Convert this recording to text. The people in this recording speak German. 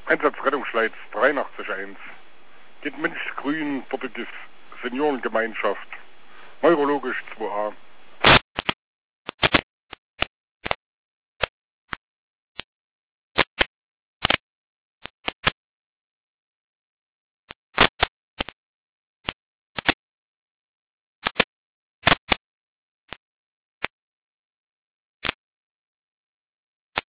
Einsatzrettungsleitz 83.1. Geht Münchsgrün, dortiges Seniorengemeinschaft. Neurologisch 2a.